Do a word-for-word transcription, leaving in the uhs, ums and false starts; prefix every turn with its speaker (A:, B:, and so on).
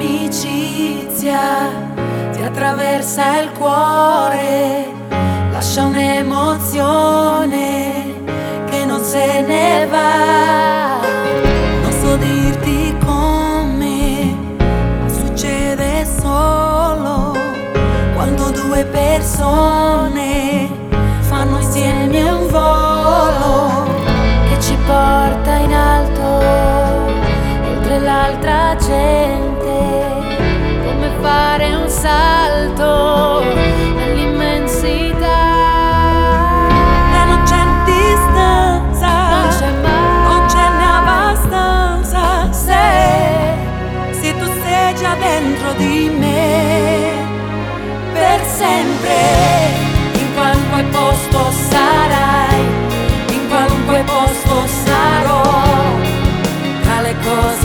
A: l'amicizia ti attraversa il cuore, lascia un'emozione che non se ne va. Non so dirti come, ma succede solo quando due persone fanno insieme un volo che ci porta in alto, oltre l'altra gente, come fare un salto nell'immensità.
B: E non c'è distanza,
A: Non c'è mai,
B: non ce n'è abbastanza, se, se tu sei già dentro di me per sempre.
A: in qualunque posto sarai, in qualunque posto sarò, tra le cose